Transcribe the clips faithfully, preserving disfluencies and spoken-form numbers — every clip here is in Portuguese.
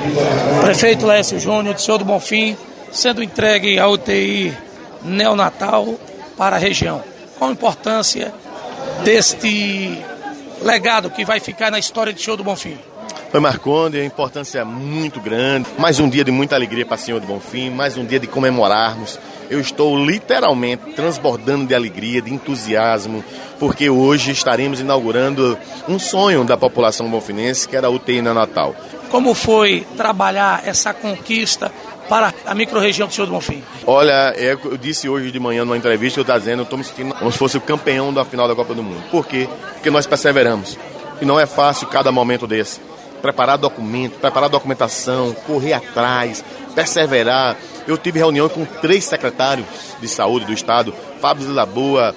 Prefeito Lécio Júnior, de Senhor do Bonfim, sendo entregue a U T I neonatal para a região. Qual a importância deste legado que vai ficar na história de Senhor do Bonfim? Oi, Marconde, a importância é muito grande. Mais um dia de muita alegria para Senhor do Bonfim, mais um dia de comemorarmos. Eu estou literalmente transbordando de alegria, de entusiasmo, porque hoje estaremos inaugurando um sonho da população bonfinense, que era a U T I neonatal. Como foi trabalhar essa conquista para a microrregião do Senhor do Bonfim? Olha, eu disse hoje de manhã numa entrevista, eu estava dizendo, eu estou me sentindo como se fosse o campeão da final da Copa do Mundo. Por quê? Porque nós perseveramos. E não é fácil cada momento desse. Preparar documento, preparar documentação, correr atrás, perseverar. Eu tive reunião com três secretários de saúde do estado, Fábio Laboa,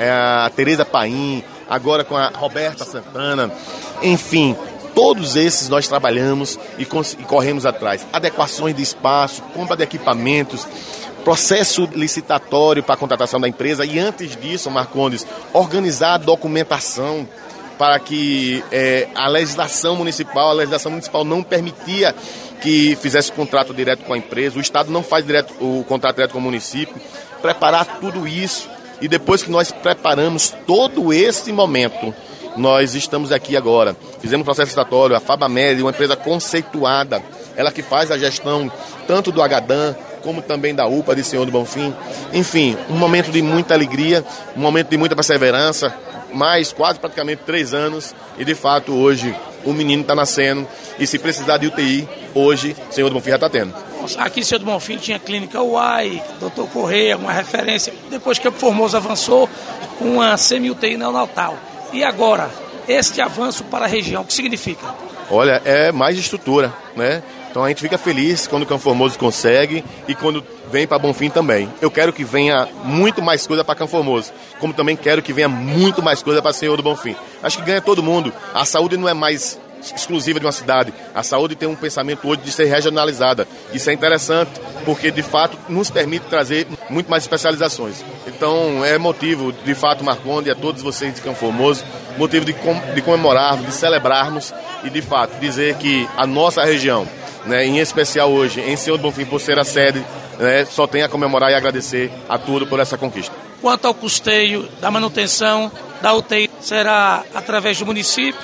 a Tereza Paim, agora com a Roberta Santana, enfim, todos esses nós trabalhamos e, e corremos atrás. Adequações de espaço, compra de equipamentos, processo licitatório para a contratação da empresa e antes disso, Marcondes, organizar a documentação para que é, a legislação municipal, a legislação municipal não permitia que fizesse contrato direto com a empresa, o Estado não faz direto, o contrato direto com o município, preparar tudo isso e depois que nós preparamos todo esse momento, nós estamos aqui agora, fizemos um processo licitatório, a Fabamed, uma empresa conceituada, ela que faz a gestão tanto do Agadan como também da U P A de Senhor do Bonfim, enfim, um momento de muita alegria, um momento de muita perseverança, mais quase praticamente três anos e de fato hoje o menino está nascendo e se precisar de U T I, hoje Senhor do Bonfim já está tendo. Aqui em Senhor do Bonfim tinha a clínica U A I, doutor Correia, uma referência, depois que o Formoso avançou com uma semi-U T I neonatal. E agora, este avanço para a região, o que significa? Olha, é mais estrutura, né? Então a gente fica feliz quando o Campo Formoso consegue e quando vem para Bonfim também. Eu quero que venha muito mais coisa para Campo Formoso, como também quero que venha muito mais coisa para Senhor do Bonfim. Acho que ganha todo mundo. A saúde não é mais exclusiva de uma cidade. A saúde tem um pensamento hoje de ser regionalizada. Isso é interessante, porque de fato nos permite trazer muito mais especializações. Então é motivo, de fato, Marconde, a todos vocês de Campo Formoso, motivo de, com, de comemorarmos, de celebrarmos e de fato dizer que a nossa região, né, em especial hoje, em Senhor do Bonfim, por ser a sede, né, só tem a comemorar e agradecer a tudo por essa conquista. Quanto ao custeio da manutenção da U T I, será através do município,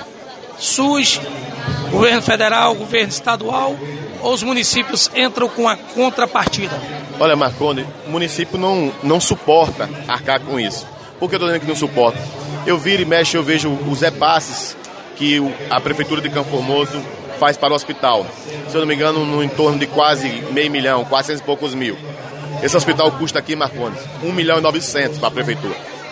SUS, governo federal, governo estadual, ou os municípios entram com a contrapartida? Olha, Marconde, o município não, não suporta arcar com isso. Por que eu estou dizendo que não suporta? Eu viro e mexo, eu vejo os repasses que a Prefeitura de Campo Formoso faz para o hospital. Se eu não me engano, no entorno de quase meio milhão, quatrocentos e poucos mil. Esse hospital custa aqui, Marcondes, um milhão e novecentos para a Prefeitura.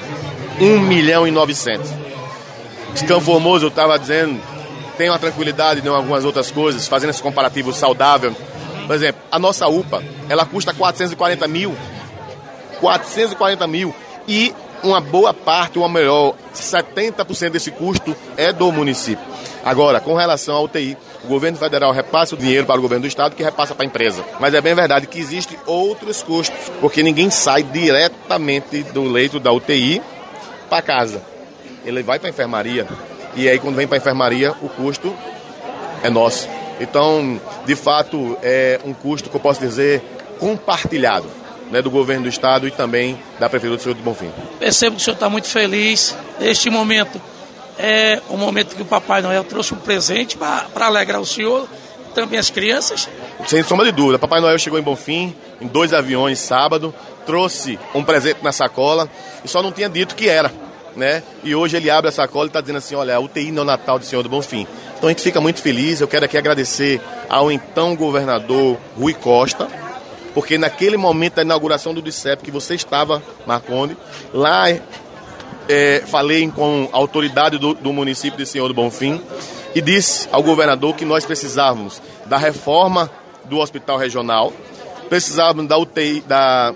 um milhão e novecentos. Campo Formoso, eu estava dizendo, tem uma tranquilidade em algumas outras coisas, fazendo esse comparativo saudável. Por exemplo, a nossa U P A, ela custa quatrocentos e quarenta mil. quatrocentos e quarenta mil. E uma boa parte, ou melhor, setenta por cento desse custo é do município. Agora, com relação à U T I, o governo federal repassa o dinheiro para o governo do estado, que repassa para a empresa. Mas é bem verdade que existem outros custos, porque ninguém sai diretamente do leito da U T I para casa. Ele vai para a enfermaria, e aí quando vem para a enfermaria, o custo é nosso. Então, de fato, é um custo que eu posso dizer compartilhado, né, do governo do estado e também da Prefeitura de Senhor do Bonfim. Percebo que o senhor está muito feliz. Neste momento é o momento que o Papai Noel trouxe um presente para alegrar o senhor e também as crianças. Sem sombra de dúvida, Papai Noel chegou em Bonfim, em dois aviões sábado, trouxe um presente na sacola e só não tinha dito que era, né? E hoje ele abre a sacola e está dizendo assim, olha, a U T I neonatal do Senhor do Bonfim. Então a gente fica muito feliz. Eu quero aqui agradecer ao então governador Rui Costa, porque naquele momento da inauguração do D I C E P, que você estava, Marconde, lá é, falei com a autoridade do, do município de Senhor do Bonfim e disse ao governador que nós precisávamos da reforma do hospital regional, precisávamos da U T I, da,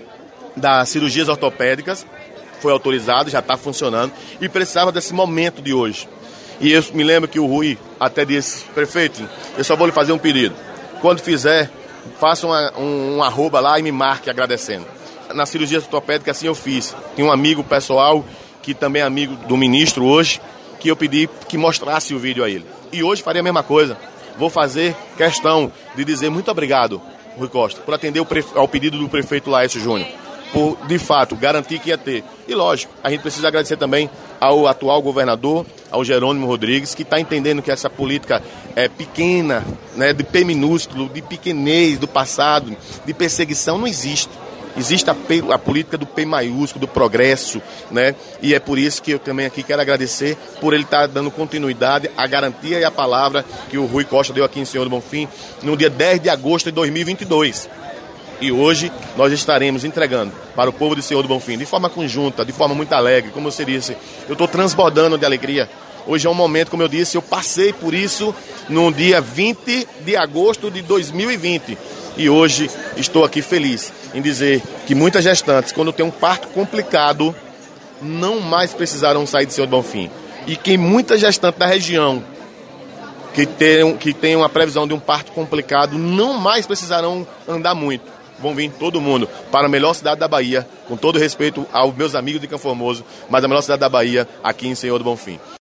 das cirurgias ortopédicas, foi autorizado, já está funcionando, e precisava desse momento de hoje. E eu me lembro que o Rui até disse, prefeito, eu só vou lhe fazer um pedido. Quando fizer, faça uma, um, um arroba lá e me marque agradecendo. Na cirurgia ortopédica assim eu fiz. Tinha um amigo pessoal, que também é amigo do ministro hoje, que eu pedi que mostrasse o vídeo a ele. E hoje faria a mesma coisa. vou fazer questão de dizer muito obrigado, Rui Costa, por atender ao pedido do prefeito Laércio Júnior, por, de fato, garantir que ia ter. E, lógico, a gente precisa agradecer também ao atual governador, ao Jerônimo Rodrigues, que está entendendo que essa política é pequena, né, de P minúsculo, de pequenez do passado, de perseguição, não existe. Existe a, P, a política do P maiúsculo, do progresso, né? E é por isso que eu também aqui quero agradecer por ele estar dando continuidade à garantia e à palavra que o Rui Costa deu aqui em Senhor do Bonfim no dia dez de agosto de dois mil e vinte e dois. E hoje nós estaremos entregando para o povo de Senhor do Bonfim, de forma conjunta, de forma muito alegre, como você disse. Eu estou transbordando de alegria. Hoje é um momento, como eu disse, eu passei por isso no dia vinte de agosto de dois mil e vinte. E hoje estou aqui feliz em dizer que muitas gestantes, quando tem um parto complicado, não mais precisarão sair de Senhor do Bonfim. E que muitas gestantes da região que tenham, que tenham a previsão de um parto complicado, não mais precisarão andar muito. Vão vir todo mundo para a melhor cidade da Bahia, com todo respeito aos meus amigos de Campo Formoso, mas a melhor cidade da Bahia, aqui em Senhor do Bonfim.